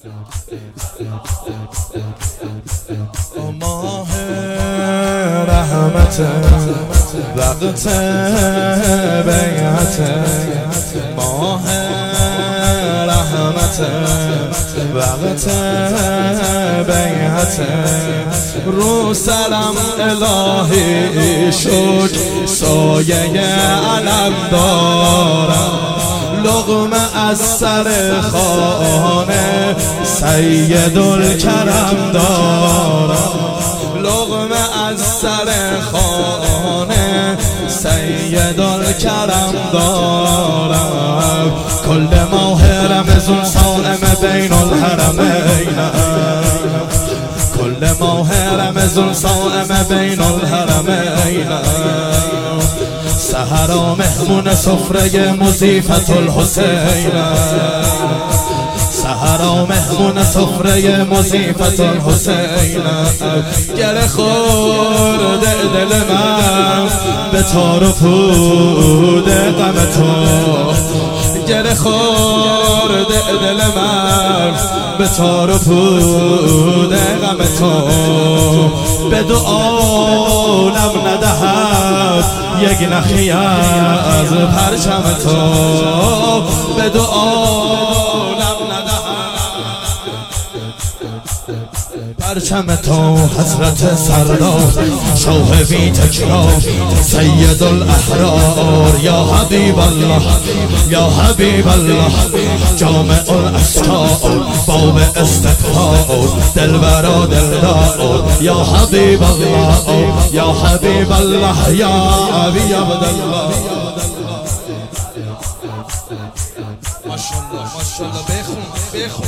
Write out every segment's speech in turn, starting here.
ماه رحمت وقت بیعت، ماه رحمت وقت بیعت، رو سرم الهی شد سایه علم دارم، لقمه از سر خانه سیدالکرم دارم، لقمه از سر خانه سیدالکرم دارم، کل ماه رمضان صائم بین الحرمین، کل ماه رمضان صائم بین الحرمین، سحرا مهمون سفره مضیفت الحسین، سحرا مهمون سفره مضیفت الحسین، گره خورده دل من به تار و پود غم تو، گره خورده دل من به تار و پود غم تو، به دو عالم ندهد یک نخی از پرچم تو، به دو عالم پرچم تو، حضرت سردار شاه بی تکرار سید الاحرار، یا حبیب الله یا حبیب الله، جامع الاسرار باب استغفار، دلبرا دلدار، یا حبیب الله یا حبیب الله یا ابی عبدالله. ماشاءالله ماشاءالله، بخون بخون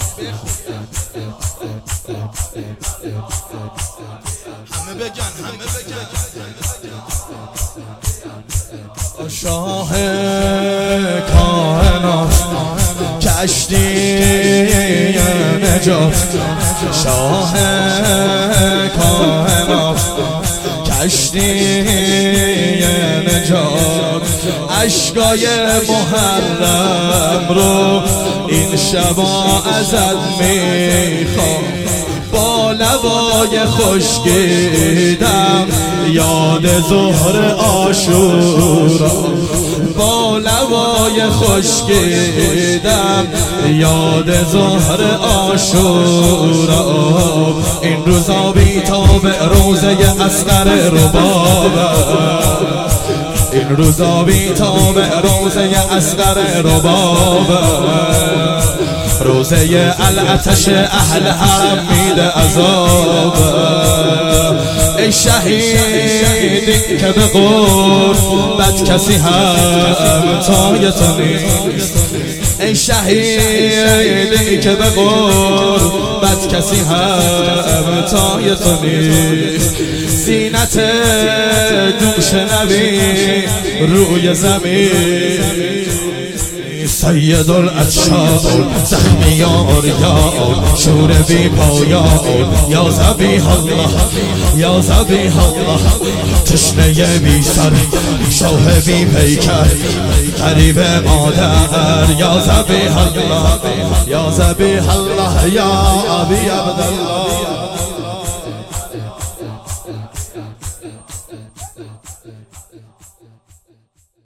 همه بگن همه بگن، شاه کائنات کشتی نجات، شاه کائنات کشتی نجات، اشکای محرم رو این شبا ازت میخوام، با لبای خشکیدم یاد ظهر عاشورا، با لبای خشکیدم یاد ظهر عاشورا، این روزا بیتاب روزه اصغر ربابه، این روزا بیتاب روزه اصغر ربابه، روزه العطش اهل حرم میده عذاب، ای شهیدی که به قربت کسی همتای تو نیست، ای شهیدی که به قربت کسی همتای تو نیست، زینت دوش نبی روی زمین، سید الاشیاء زخمیار یا شور بی پایان، یا ذبیح الله یا ذبیح الله، تشنه بی سر شاه بی پیکر غریب مادر، یا ذبیح الله یا ذبیح الله یا ابی عبدالله.